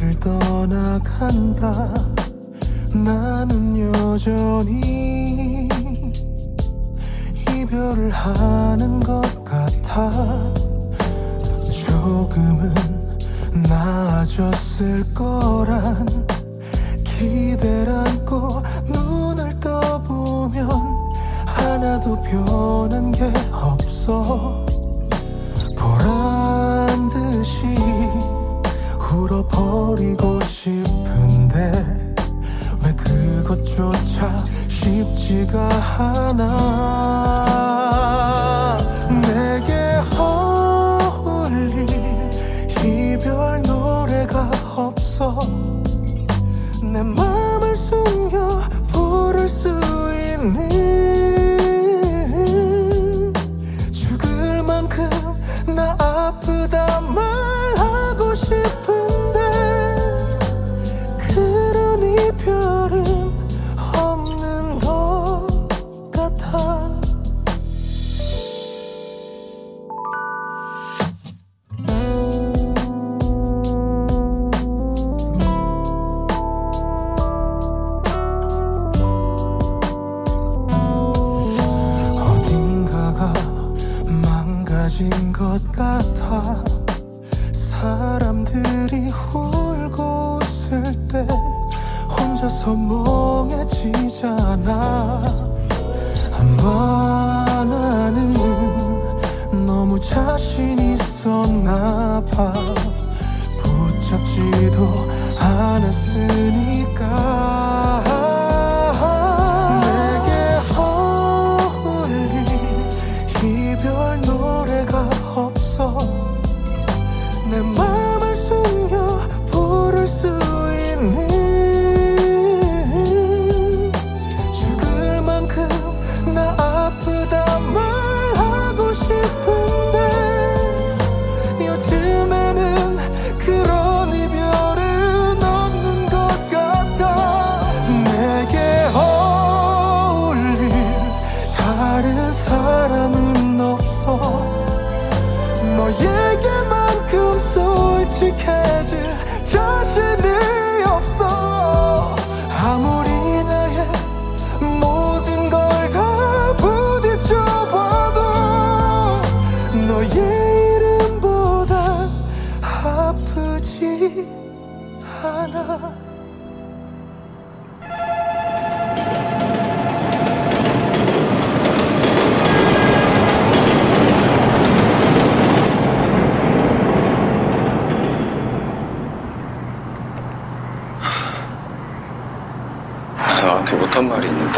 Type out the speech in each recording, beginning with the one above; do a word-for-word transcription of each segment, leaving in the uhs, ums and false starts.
나를 떠나간다. 나는 여전히 이별을 하는 것 같아. 조금은 나아졌을 거란 기대를 안고 눈을 떠보면 하나도 변한 게 없어. 보란 듯이 울어버리고 싶은데 왜 그것조차 쉽지가 않아. 내게 어울릴 이별 노래가 없어. 내 맘을 숨겨 부를 수 있는 죽을 만큼 나 아프다 말하고 싶은데 그런 이별은 없는 것 같아. 어딘가가 망가진 것 같아. 사람들이 울고 웃을 때 혼자서 멍해지잖아. 아마 나는 너무 자신 있었나 봐. 붙잡지도 않았으니까. 내게 어울릴 이별 노래가 없어. 내 맘을 숨겨 부를 수 있는 죽을 만큼 나 아프다 말하고 싶은데 요즘에는 그런 이별은 없는 것 같아. 내게 어울릴 다른 사람은 없어. 너에게만큼 솔직해질 자신이 없어. 아무리 나의 모든 걸 다 부딪혀봐도 너의 이름보다 아프지 않아. 나한테 못한 말이 있는데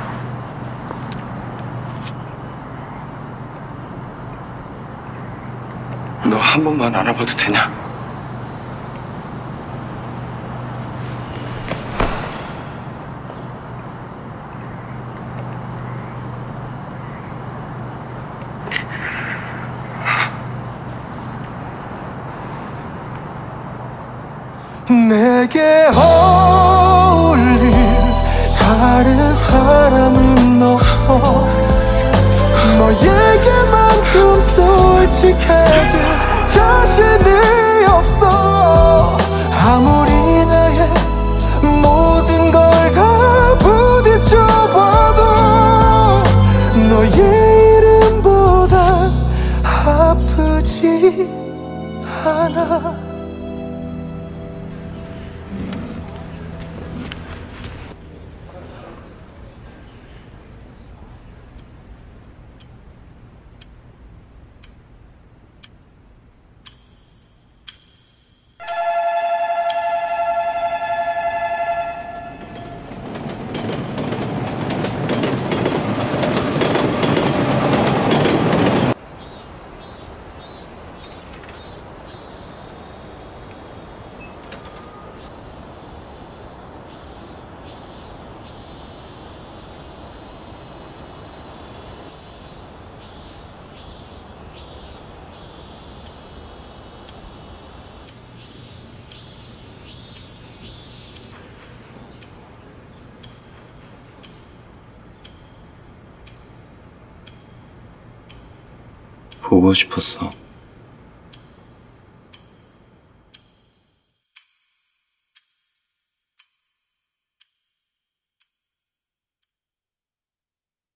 너 한 번만 안아봐도 되냐? 내게 어울릴 다른 사람은 없어. 너에게만큼 솔직해질 자신이 없어. 아무리 나의 모든 걸 다 부딪혀봐도 너의 이름보다 아프지 않아. 보고 싶었어.